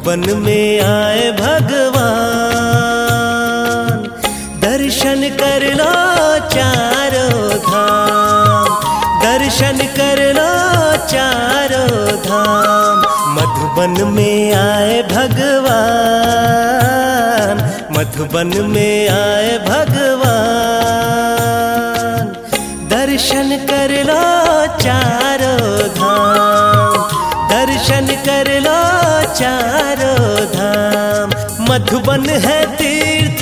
मधुबन में आए भगवान, दर्शन कर लो चारों धाम, दर्शन कर लो चारों धाम। मधुबन में आए भगवान, मधुबन में आए भगवान, दर्शन कर लो चारों धाम, दर्शन कर लो चारों धाम। मधुबन है तीर्थ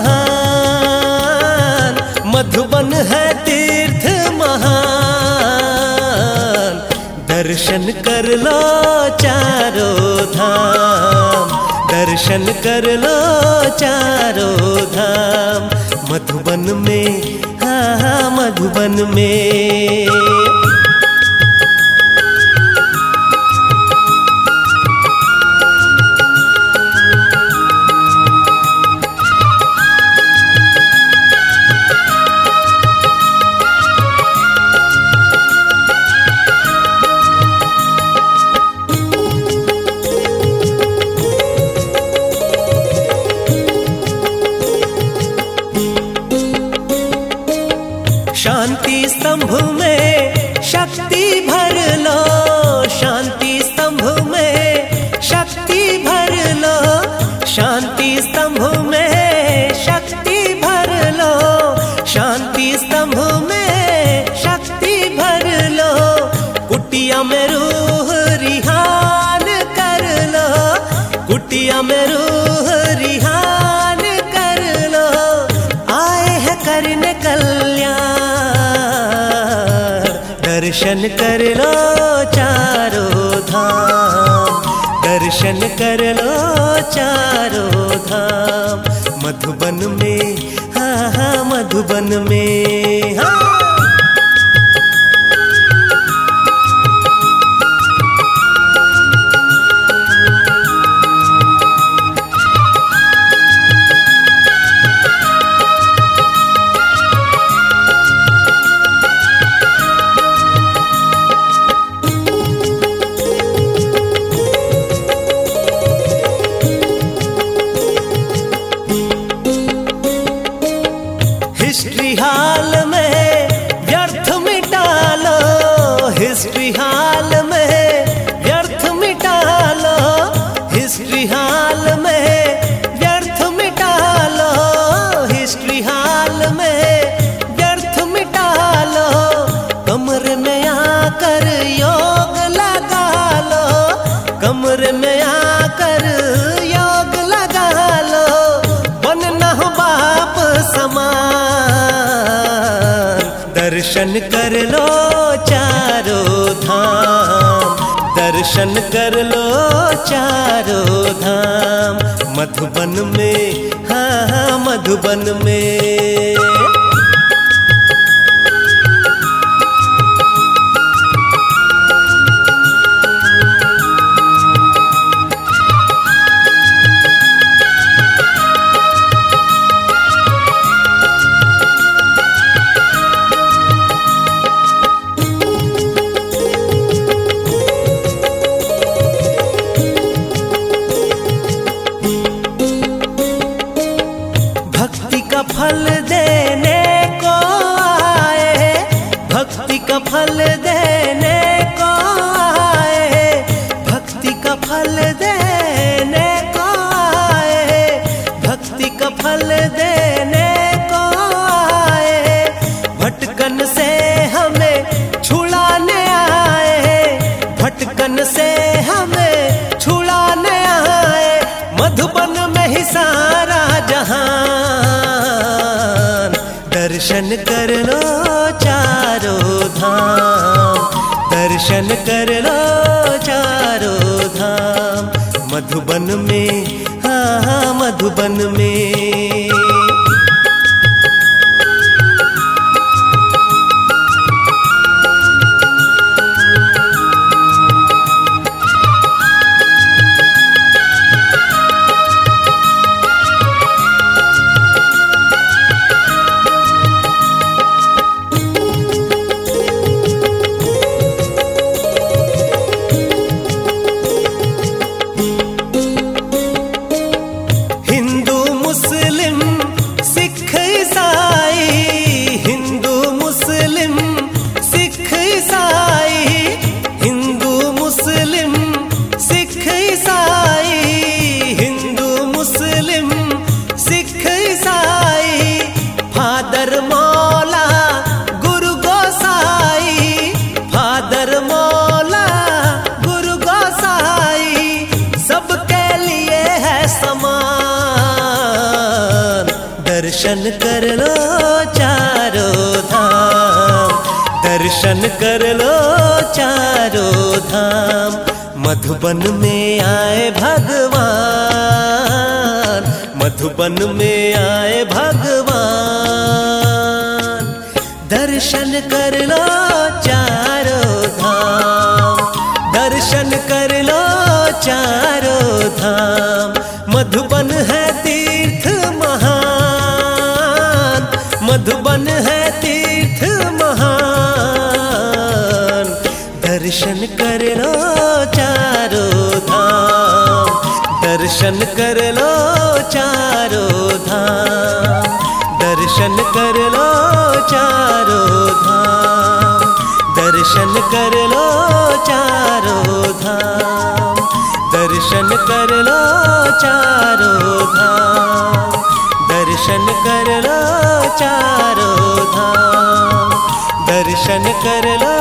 महान, मधुबन है तीर्थ महान, दर्शन कर लो चारों धाम, दर्शन कर लो चारों धाम। मधुबन में, हाँ हाँ मधुबन में। शांति स्तंभ में शक्ति भर लो, शांति स्तंभ में शक्ति भर लो, शांति स्तंभ में शक्ति भर लो, शांति स्तंभ में शक्ति भर लो। कुटिया में रूह रिहान कर लो, कुटिया में रूह रिहान कर लो। आए हैं करने कल्याण, दर्शन कर लो चारों धाम, दर्शन कर लो चारों धाम। मधुबन में, हाँ हाँ मधुबन में, हाँ। हिस्ट्री हाल में व्यर्थ मिटा लो, हिस्ट्री हाल में व्यर्थ मिटा लो, हिस्ट्री हाल में व्यर्थ मिटा लो, हिस्ट्री हाल में व्यर्थ मिटा लो। कमरे में आकर योग लगा लो, कमरे में आकर योग लगा लो। बनना हो बाप समान, दर्शन कर लो चारों धाम, दर्शन कर लो चारों धाम। मधुबन में, हाँ हाँ मधुबन में। भक्ति का फल देने को आए, भक्ति का फल देने को आए, भक्ति का फल देने को आए, भक्ति का फल देने को आए। भटकन से हमें छुड़ाने आए, भटकन से हमें छुड़ाने आए। मधुबन में ही सारा जहान, दर्शन कर लो चारों धाम, दर्शन कर लो चारों धाम। मधुबन में, हाँ हाँ मधुबन में। दर्शन कर लो चारों धाम, दर्शन कर लो चारों धाम। मधुबन में आए भगवान, मधुबन में आए भगवान। दर्शन कर लो चारों धाम, दर्शन कर लो चारों धाम। मधुबन है तीर्थ महान, मधुबन है तीर्थ महान। दर्शन कर लो चारों धाम, दर्शन कर लो चारों धाम, दर्शन कर लो चारों धाम, दर्शन कर लो चारों धाम, दर्शन कर लो चारों धाम, दर्शन कर लो चारों धाम, दर्शन कर लो